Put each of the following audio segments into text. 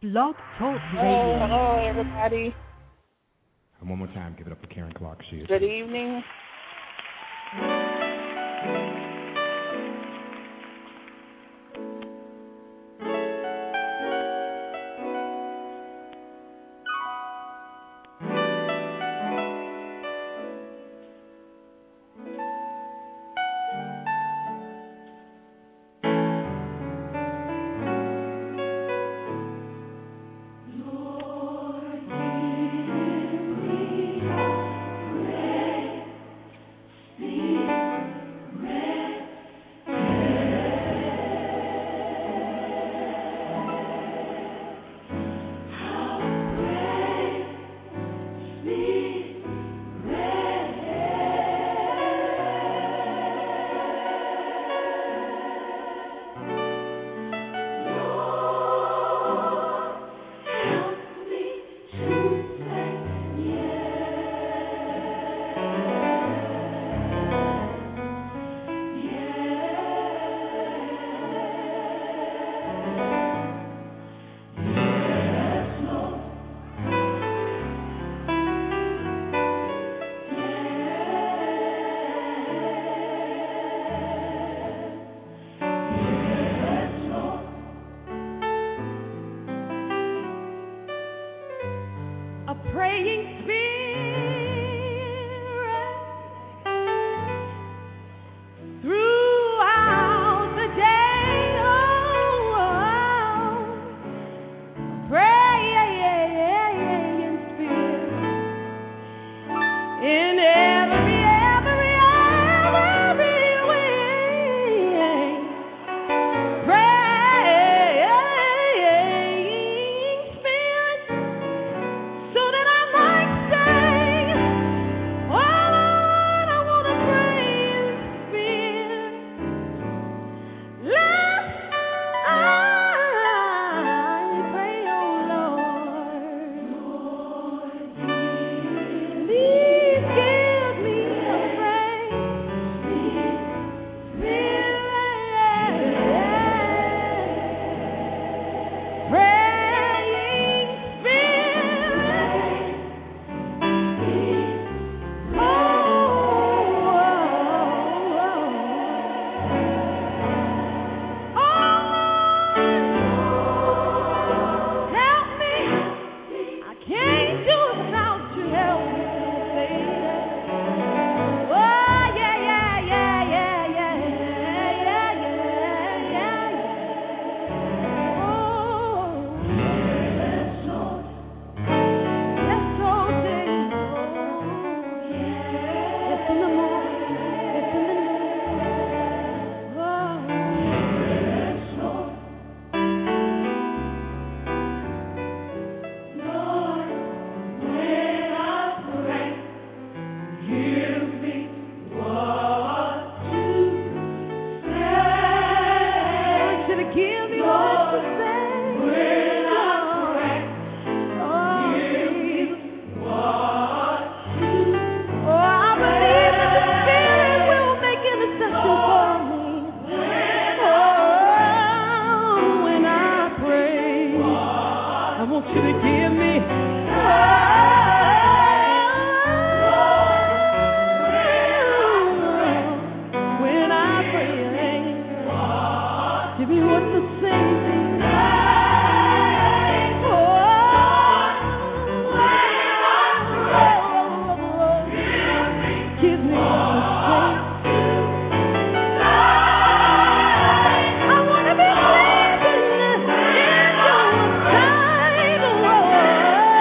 Blog Talk Oh, Radio. hello, everybody. And one more time, give it up for Karen Clark. She is. Good evening. I wanna be living in your time, Lord.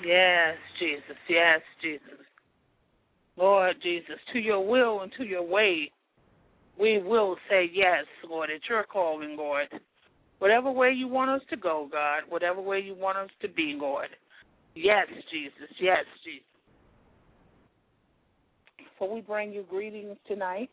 Yes, Jesus. Yes, Jesus. Lord Jesus, to your will and to your way, we will say yes, Lord, at your calling, Lord. Whatever way you want us to go, God, whatever way you want us to be, Lord. Yes, Jesus. Yes, Jesus. So we bring you greetings tonight.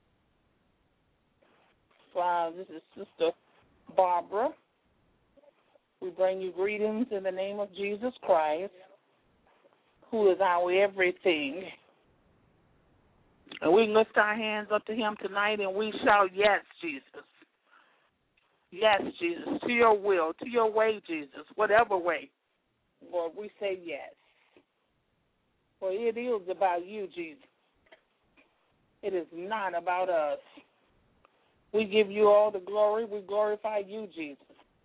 This is Sister Barbara. We bring you greetings in the name of Jesus Christ, who is our everything. And we lift our hands up to him tonight and we shout, yes, Jesus. Yes, Jesus, to your will, to your way, Jesus, whatever way. Lord, we say yes. For it is about you, Jesus. It is not about us. We give you all the glory. We glorify you, Jesus.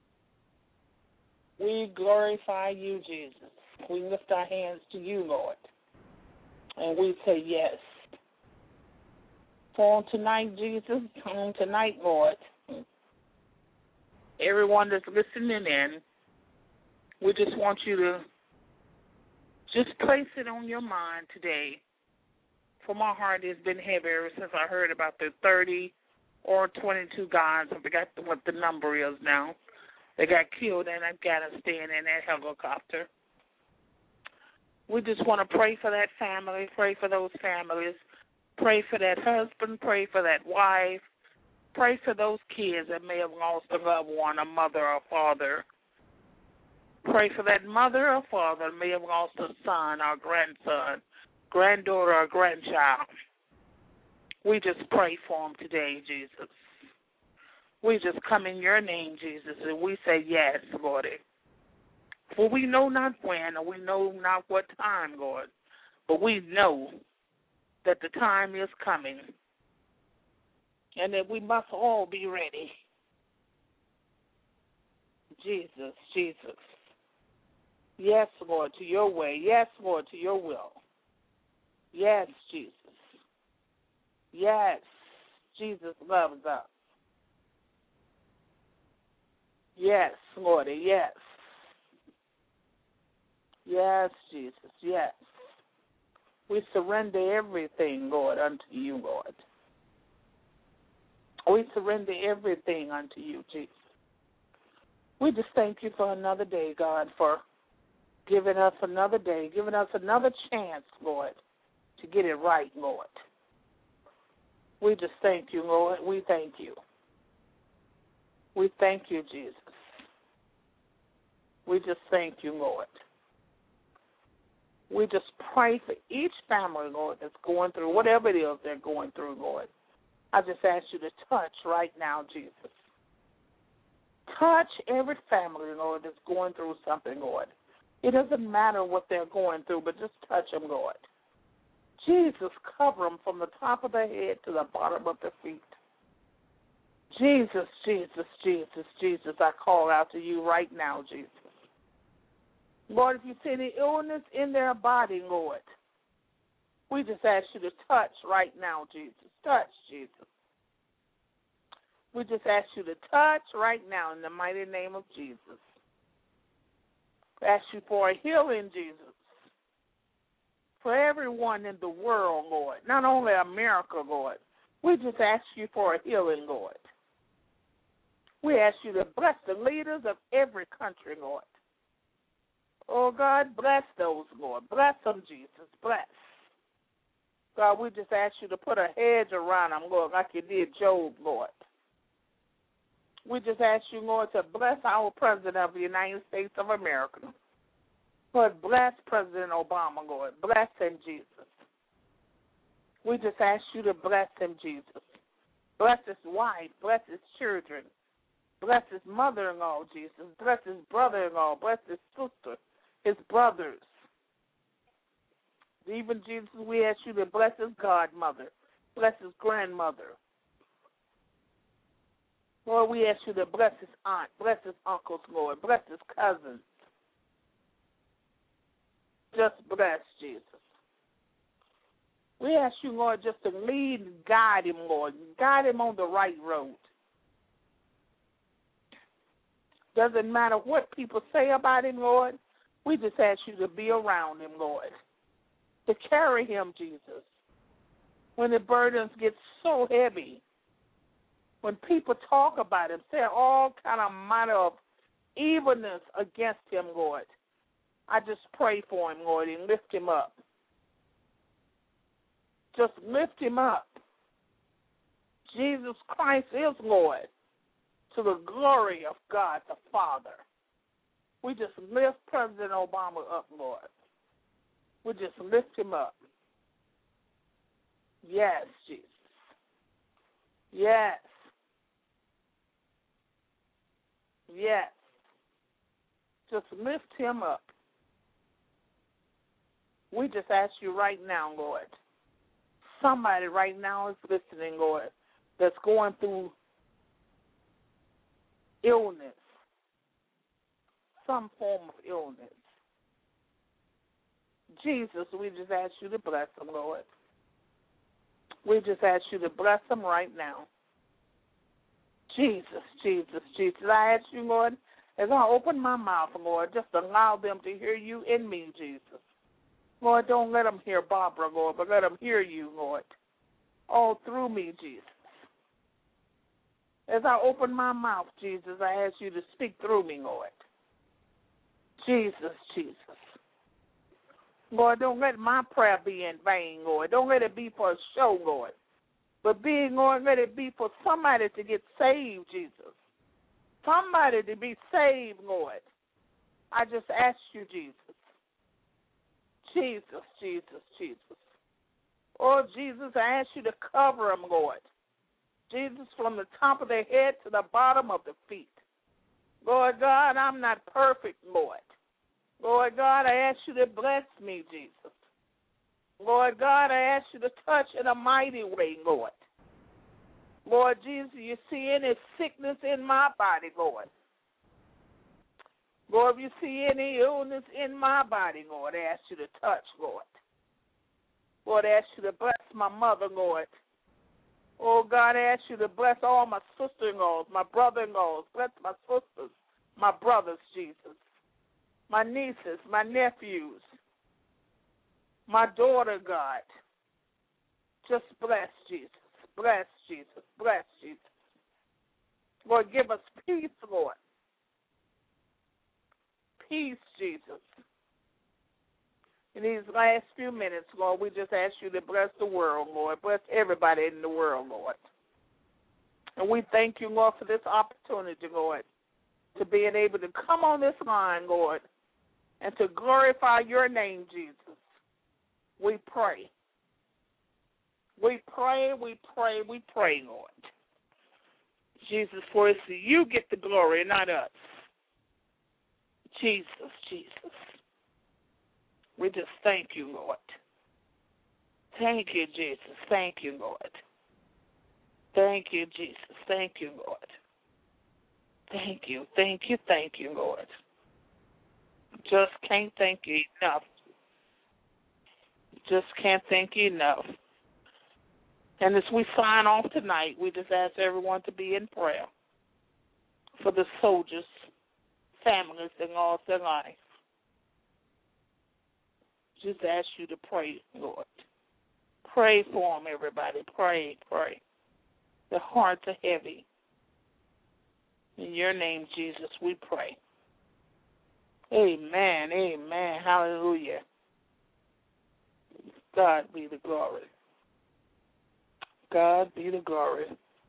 We glorify you, Jesus. We lift our hands to you, Lord. And we say yes. For on tonight, Jesus, on tonight, Lord, everyone that's listening in, we just want you to just place it on your mind today. For my heart has been heavy ever since I heard about the 30 or 22 guys. I forgot what the number is now. They got killed in Afghanistan in that helicopter. We just want to pray for that family, pray for those families, pray for that husband, pray for that wife, pray for those kids that may have lost a loved one, a mother or father. Pray for that mother or father that may have lost a son or grandson, granddaughter or grandchild. We just pray for them today, Jesus. We just come in your name, Jesus, and we say yes, Lord. For we know not when or we know not what time, Lord, but we know that the time is coming and that we must all be ready. Jesus, Jesus. Yes, Lord, to your way. Yes, Lord, to your will. Yes, Jesus. Yes, Jesus loves us. Yes, Lord, yes. Yes, Jesus, yes. We surrender everything, Lord, unto you, Lord. We surrender everything unto you, Jesus. We just thank you for another day, God, for giving us another day, giving us another chance, Lord, to get it right, Lord. We just thank you, Lord. We thank you. We thank you, Jesus. We just thank you, Lord. We just pray for each family, Lord, that's going through whatever it is they're going through, Lord. I just ask you to touch right now, Jesus. Touch every family, Lord, that's going through something, Lord. It doesn't matter what they're going through, but just touch them, Lord. Jesus, cover them from the top of their head to the bottom of their feet. Jesus, Jesus, Jesus, Jesus, I call out to you right now, Jesus. Lord, if you see any illness in their body, Lord, we just ask you to touch right now, Jesus. Touch, Jesus. We just ask you to touch right now in the mighty name of Jesus. We ask you for a healing, Jesus, for everyone in the world, Lord, not only America, Lord. We just ask you for a healing, Lord. We ask you to bless the leaders of every country, Lord. Oh, God, bless those, Lord. Bless them, Jesus. Bless. God, we just ask you to put a hedge around them, Lord, like you did Job, Lord. We just ask you, Lord, to bless our President of the United States of America. Lord, bless President Obama, Lord. Bless him, Jesus. We just ask you to bless him, Jesus. Bless his wife. Bless his children. Bless his mother-in-law, Jesus. Bless his brother-in-law. Bless his sister, his brothers. Even, Jesus, we ask you to bless his godmother. Bless his grandmother. Lord, we ask you to bless his aunt. Bless his uncles, Lord. Bless his cousins. Just bless, Jesus. We ask you, Lord, just to lead and guide him, Lord. Guide him on the right road. Doesn't matter what people say about him, Lord. We just ask you to be around him, Lord, to carry him, Jesus. When the burdens get so heavy, when people talk about him, say all kind of manner of evilness against him, Lord, I just pray for him, Lord, and lift him up. Just lift him up. Jesus Christ is Lord, to the glory of God the Father. We just lift President Obama up, Lord. We just lift him up. Yes, Jesus. Yes. Yes. Just lift him up. We just ask you right now, Lord. Somebody right now is listening, Lord, that's going through illness, some form of illness. Jesus, we just ask you to bless them, Lord. We just ask you to bless them right now. Jesus, Jesus, Jesus. I ask you, Lord, as I open my mouth, Lord, just allow them to hear you in me, Jesus. Lord, don't let them hear Barbara, Lord, but let them hear you, Lord, all through me, Jesus. As I open my mouth, Jesus, I ask you to speak through me, Lord. Jesus, Jesus. Lord, don't let my prayer be in vain, Lord. Don't let it be for a show, Lord. But Lord, let it be for somebody to get saved, Jesus. Somebody to be saved, Lord. I just ask you, Jesus. Jesus, Jesus, Jesus. Oh, Jesus, I ask you to cover them, Lord. Jesus, from the top of their head to the bottom of the feet. Lord God, I'm not perfect, Lord. Lord God, I ask you to bless me, Jesus. Lord God, I ask you to touch in a mighty way, Lord. Lord Jesus, you see any sickness in my body, Lord. Lord, if you see any illness in my body, Lord, I ask you to touch, Lord. Lord, I ask you to bless my mother, Lord. Oh, God, I ask you to bless all my sister-in-laws, my brother-in-laws. Bless my sisters, my brothers, Jesus. My nieces, my nephews, my daughter, God. Just bless Jesus. Bless Jesus. Bless Jesus. Lord, give us peace, Lord. Peace, Jesus. In these last few minutes, Lord, we just ask you to bless the world, Lord. Bless everybody in the world, Lord. And we thank you, Lord, for this opportunity, Lord, to being able to come on this line, Lord, and to glorify your name, Jesus. We pray. We pray, we pray, we pray, Lord. Jesus, for it's you get the glory, not us. Jesus, Jesus. We just thank you, Lord. Thank you, Jesus. Thank you, Lord. Thank you, Jesus. Thank you, Lord. Thank you, thank you, thank you, Lord. Just can't thank you enough. Just can't thank you enough. And as we sign off tonight, we just ask everyone to be in prayer for the soldiers, families, and lost their life. Just ask you to pray, Lord. Pray for them, everybody. Pray, pray. The hearts are heavy. In your name, Jesus, we pray. Amen, amen, hallelujah. God be the glory. God be the glory.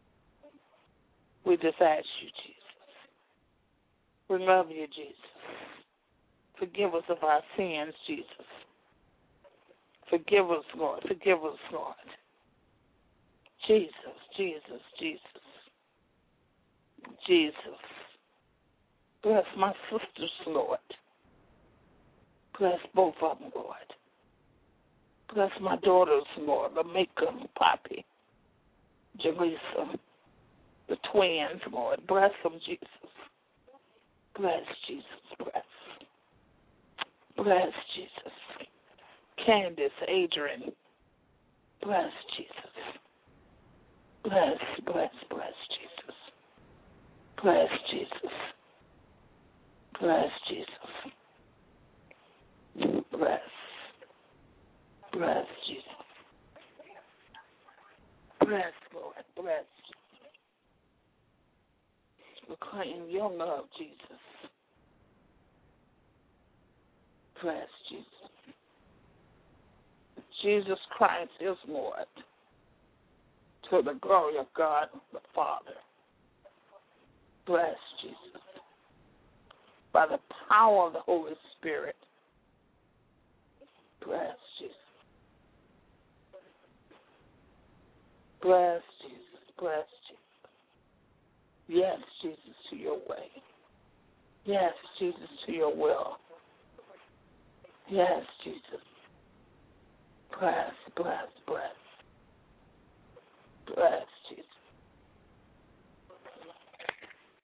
We just ask you, Jesus. We love you, Jesus. Forgive us of our sins, Jesus. Forgive us, Lord. Forgive us, Lord. Jesus, Jesus, Jesus. Jesus. Bless my sisters, Lord. Bless both of them, Lord. Bless my daughters, Lord, Lamika, Poppy, Jerisa, the twins, Lord. Bless them, Jesus. Bless Jesus, bless. Bless Jesus. Candace, Adrian. Bless Jesus. Bless, bless, bless Jesus. Bless Jesus. Bless Jesus. proclaim your love, Jesus. Bless Jesus. Jesus Christ is Lord, to the glory of God the Father. Bless Jesus. By the power of the Holy Spirit. Bless Jesus. Bless Jesus. Bless Jesus. Yes, Jesus, to your way. Yes, Jesus, to your will. Yes, Jesus. Bless, bless, bless. Bless,